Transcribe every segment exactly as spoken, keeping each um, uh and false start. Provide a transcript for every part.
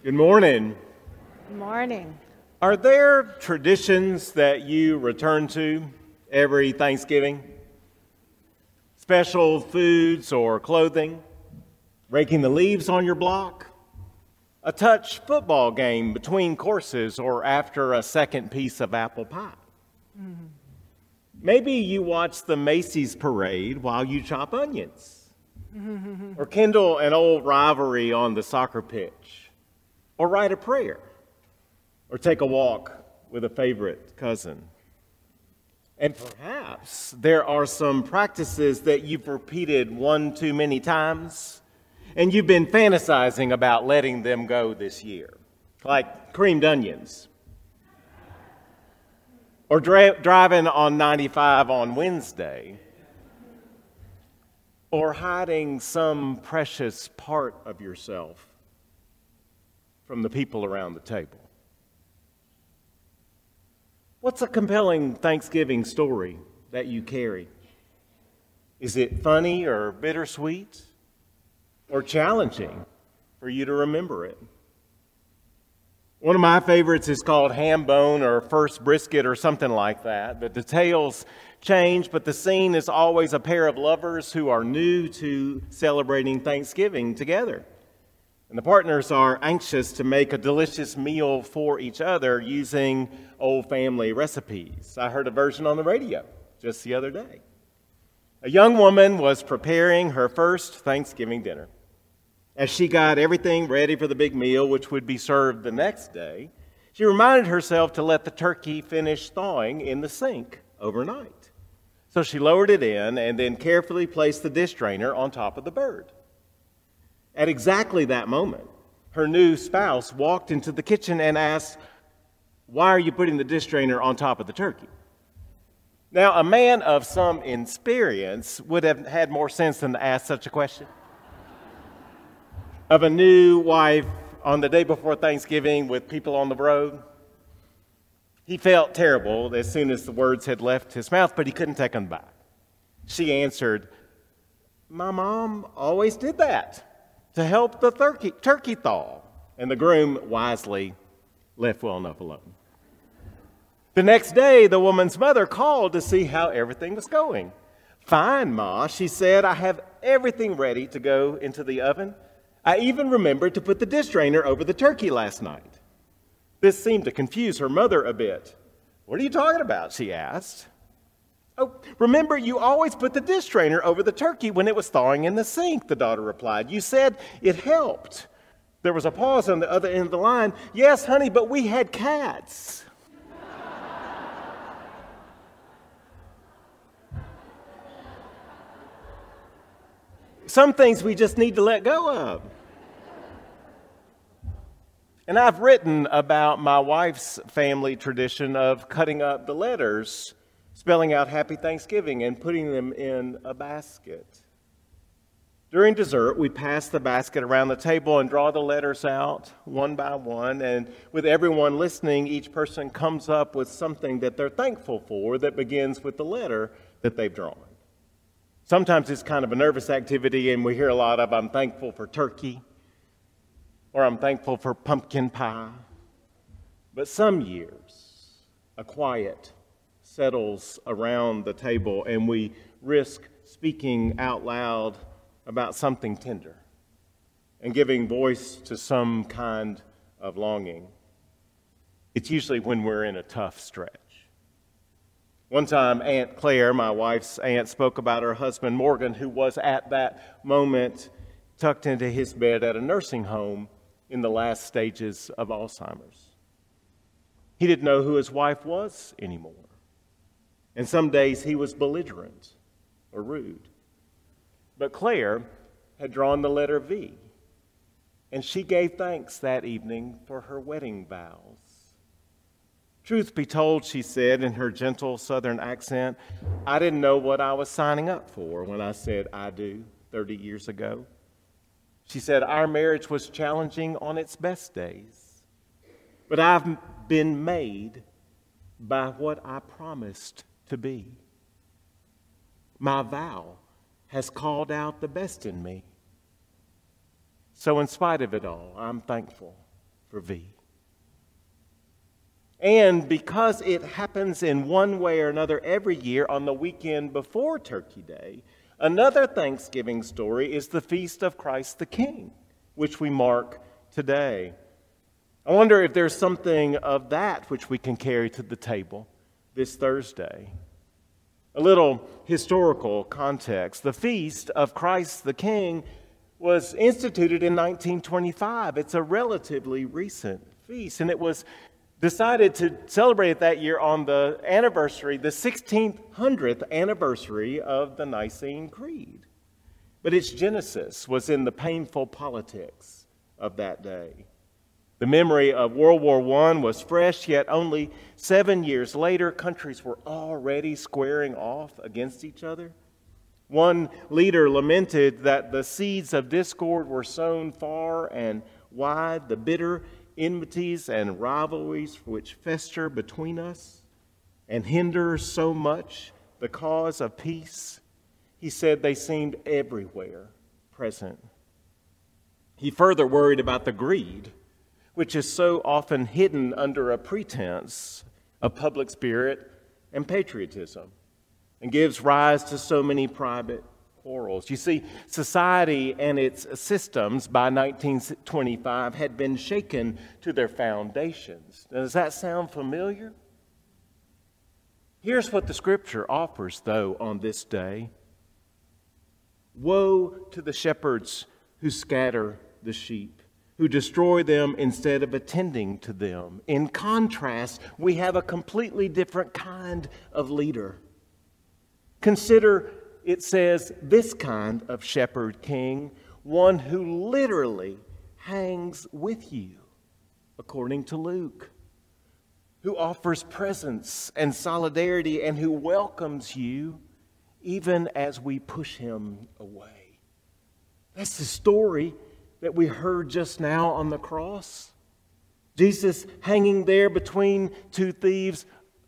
Good morning. Good morning. Are there traditions that you return to every Thanksgiving? Special foods or clothing? Raking the leaves on your block? A touch football game between courses or after a second piece of apple pie? Mm-hmm. Maybe you watch the Macy's parade while you chop onions. Mm-hmm. Or kindle an old rivalry on the soccer pitch. Or write a prayer, or take a walk with a favorite cousin. And perhaps there are some practices that you've repeated one too many times, and you've been fantasizing about letting them go this year, like creamed onions, or dra- driving on ninety-five on Wednesday, or hiding some precious part of yourself from the people around the table. What's a compelling Thanksgiving story that you carry? Is it funny or bittersweet or challenging for you to remember it? One of my favorites is called Ham Bone or First Brisket or something like that. The details change, but the scene is always a pair of lovers who are new to celebrating Thanksgiving together. And the partners are anxious to make a delicious meal for each other using old family recipes. I heard a version on the radio just the other day. A young woman was preparing her first Thanksgiving dinner. As she got everything ready for the big meal, which would be served the next day, she reminded herself to let the turkey finish thawing in the sink overnight. So she lowered it in and then carefully placed the dish drainer on top of the bird. At exactly that moment, her new spouse walked into the kitchen and asked, "Why are you putting the dish drainer on top of the turkey?" Now, a man of some experience would have had more sense than to ask such a question. Of a new wife on the day before Thanksgiving with people on the road, he felt terrible as soon as the words had left his mouth, but he couldn't take them back. She answered, "My mom always did that, to help the turkey, turkey thaw." And the groom wisely left well enough alone. The next day, the woman's mother called to see how everything was going. "Fine, Ma," she said. "I have everything ready to go into the oven. I even remembered to put the dish drainer over the turkey last night." This seemed to confuse her mother a bit. "What are you talking about?" she asked. "Oh, remember, you always put the dish drainer over the turkey when it was thawing in the sink," the daughter replied. "You said it helped." There was a pause on the other end of the line. "Yes, honey, but we had cats." Some things we just need to let go of. And I've written about my wife's family tradition of cutting up the letters, spelling out Happy Thanksgiving, and putting them in a basket. During dessert, we pass the basket around the table and draw the letters out one by one. And with everyone listening, each person comes up with something that they're thankful for that begins with the letter that they've drawn. Sometimes it's kind of a nervous activity, and we hear a lot of, "I'm thankful for turkey," or "I'm thankful for pumpkin pie." But some years, a quiet settles around the table, and we risk speaking out loud about something tender and giving voice to some kind of longing. It's usually when we're in a tough stretch. One time, Aunt Claire, my wife's aunt, spoke about her husband, Morgan, who was at that moment tucked into his bed at a nursing home in the last stages of Alzheimer's. He didn't know who his wife was anymore. And some days he was belligerent or rude. But Claire had drawn the letter V, and she gave thanks that evening for her wedding vows. "Truth be told," she said in her gentle southern accent, "I didn't know what I was signing up for when I said I do thirty years ago. She said, "Our marriage was challenging on its best days, but I've been made by what I promised to be. My vow has called out the best in me. So in spite of it all, I'm thankful for V. And because it happens in one way or another every year on the weekend before Turkey Day, another Thanksgiving story is the Feast of Christ the King, which we mark today. I wonder if there's something of that which we can carry to the table this Thursday. A little historical context. The Feast of Christ the King was instituted in nineteen twenty-five. It's a relatively recent feast, and it was decided to celebrate it that year on the anniversary, the sixteen hundredth anniversary of the Nicene Creed. But its genesis was in the painful politics of that day. The memory of World War One was fresh, yet only seven years later, countries were already squaring off against each other. One leader lamented that the seeds of discord were sown far and wide, the bitter enmities and rivalries which fester between us and hinder so much the cause of peace. He said they seemed everywhere present. He further worried about the greed, which is so often hidden under a pretense of public spirit and patriotism, and gives rise to so many private quarrels. You see, society and its systems by nineteen twenty-five had been shaken to their foundations. Does that sound familiar? Here's what the Scripture offers, though, on this day. Woe to the shepherds who scatter the sheep, who destroy them instead of attending to them. In contrast, we have a completely different kind of leader. Consider, it says, this kind of shepherd king, one who literally hangs with you, according to Luke, who offers presence and solidarity and who welcomes you even as we push him away. That's the story that we heard just now on the cross. Jesus hanging there between two thieves,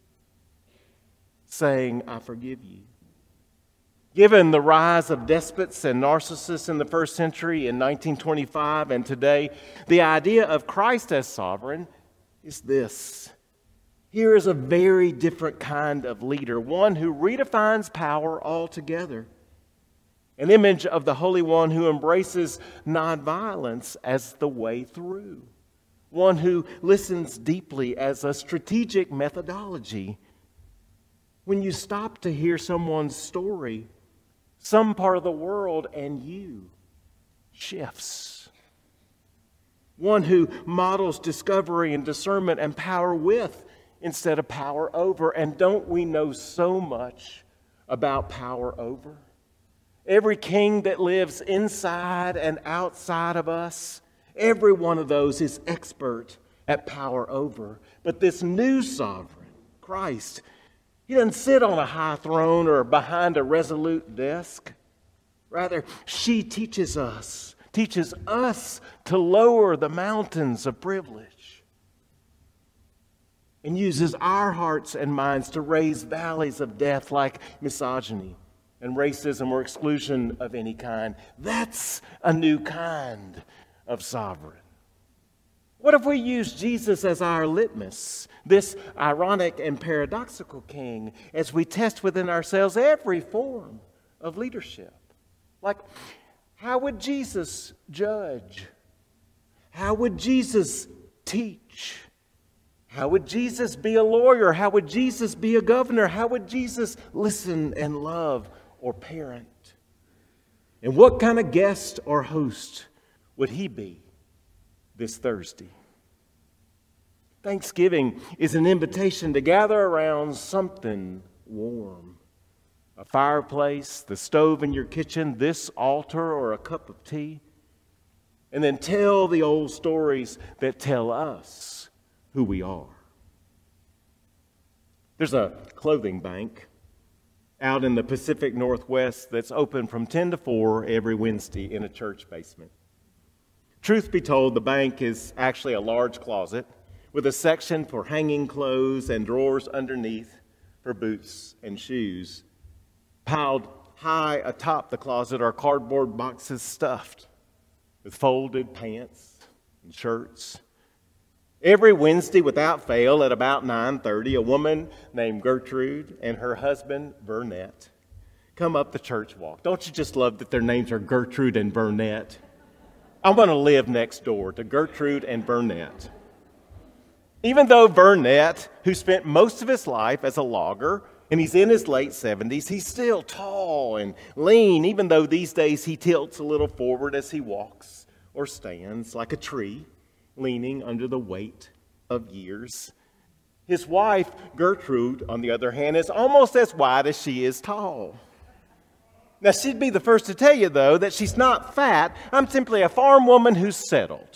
saying, I forgive you. Given the rise of despots and narcissists in the first century in nineteen twenty-five and today, the idea of Christ as sovereign is this. Here is a very different kind of leader, one who redefines power altogether. An image of the Holy One who embraces nonviolence as the way through. One who listens deeply as a strategic methodology. When you stop to hear someone's story, some part of the world and you shifts. One who models discovery and discernment and power with instead of power over. And don't we know so much about power over? Every king that lives inside and outside of us, every one of those is expert at power over. But this new sovereign, Christ, he doesn't sit on a high throne or behind a resolute desk. Rather, she teaches us, teaches us to lower the mountains of privilege and uses our hearts and minds to raise valleys of death like misogyny and racism or exclusion of any kind. That's a new kind of sovereign. What if we use Jesus as our litmus, this ironic and paradoxical king, as we test within ourselves every form of leadership? Like, how would Jesus judge? How would Jesus teach? How would Jesus be a lawyer? How would Jesus be a governor? How would Jesus listen and love or parent? And what kind of guest or host would he be this Thursday? Thanksgiving is an invitation to gather around something warm. A fireplace, the stove in your kitchen, this altar, or a cup of tea. And then tell the old stories that tell us who we are. There's a clothing bank out in the Pacific Northwest that's open from ten to four every Wednesday in a church basement. Truth be told, the bank is actually a large closet with a section for hanging clothes and drawers underneath for boots and shoes. Piled high atop the closet are cardboard boxes stuffed with folded pants and shirts Every Wednesday without fail at about nine thirty, a woman named Gertrude and her husband, Burnett, come up the church walk. Don't you just love that their names are Gertrude and Burnett? I'm going to live next door to Gertrude and Burnett. Even though Burnett, who spent most of his life as a logger, and he's in his late seventies, he's still tall and lean, even though these days he tilts a little forward as he walks or stands like a tree, leaning under the weight of years. His wife, Gertrude, on the other hand, is almost as wide as she is tall. Now, she'd be the first to tell you, though, that she's not fat. I'm simply a farm woman who's settled.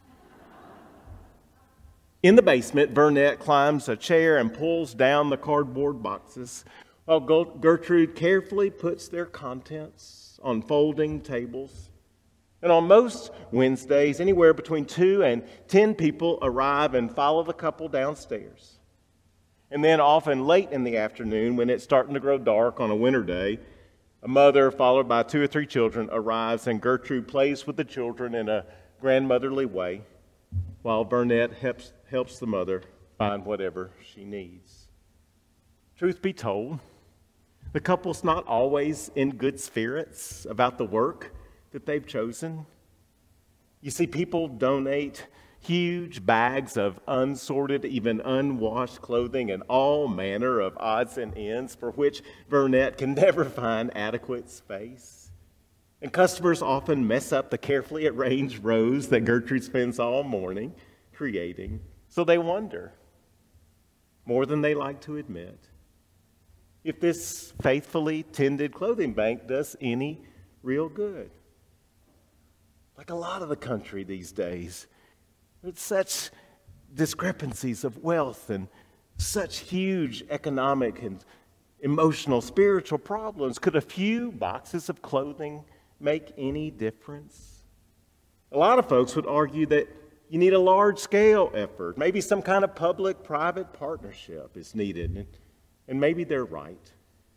In the basement, Burnett climbs a chair and pulls down the cardboard boxes, while Gertrude carefully puts their contents on folding tables. And on most Wednesdays, anywhere between two and ten people arrive and follow the couple downstairs. And then often late in the afternoon, when it's starting to grow dark on a winter day, a mother, followed by two or three children, arrives, and Gertrude plays with the children in a grandmotherly way, while Burnett helps, helps the mother find whatever she needs. Truth be told, the couple's not always in good spirits about the work that they've chosen. You see, people donate huge bags of unsorted, even unwashed clothing and all manner of odds and ends for which Burnett can never find adequate space. And customers often mess up the carefully arranged rows that Gertrude spends all morning creating. So they wonder, more than they like to admit, if this faithfully tended clothing bank does any real good. Like a lot of the country these days, there's such discrepancies of wealth and such huge economic and emotional, spiritual problems. Could a few boxes of clothing make any difference? A lot of folks would argue that you need a large-scale effort. Maybe some kind of public-private partnership is needed, and, and maybe they're right.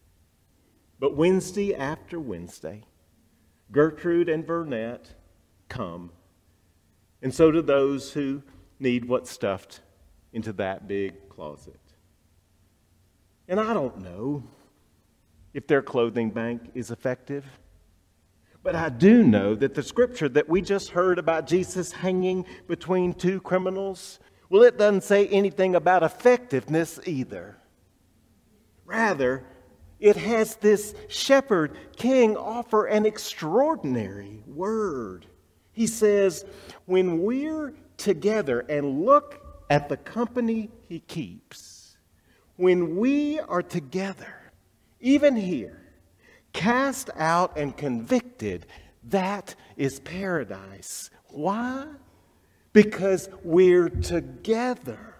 But Wednesday after Wednesday, Gertrude and Burnett come. And so do those who need what's stuffed into that big closet. And I don't know if their clothing bank is effective, but I do know that the scripture that we just heard about Jesus hanging between two criminals, well, it doesn't say anything about effectiveness either. Rather, it has this shepherd king offer an extraordinary word. He says, when we're together and look at the company he keeps, when we are together, even here, cast out and convicted, that is paradise. Why? Because we're together.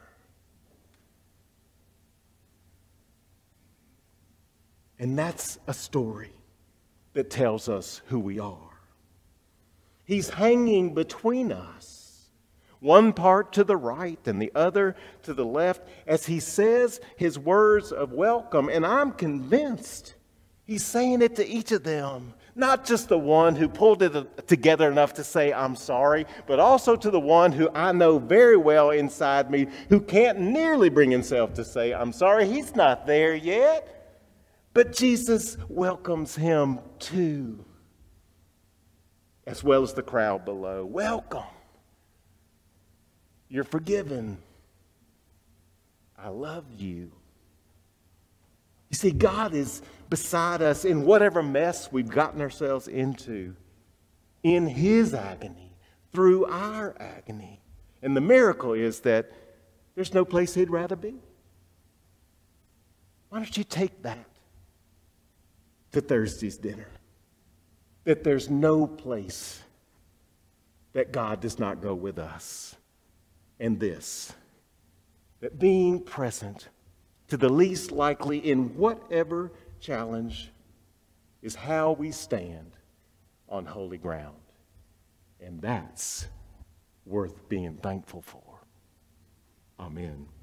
And that's a story that tells us who we are. He's hanging between us, one part to the right and the other to the left, as he says his words of welcome. And I'm convinced he's saying it to each of them, not just the one who pulled it together enough to say, I'm sorry, but also to the one who I know very well inside me, who can't nearly bring himself to say, I'm sorry. He's not there yet. But Jesus welcomes him too, as well as the crowd below. Welcome. You're forgiven. I love you. You see, God is beside us in whatever mess we've gotten ourselves into, in his agony, through our agony. And the miracle is that there's no place he'd rather be. Why don't you take that to Thursday's dinner? That there's no place that God does not go with us. And this, that being present to the least likely in whatever challenge is how we stand on holy ground. And that's worth being thankful for. Amen.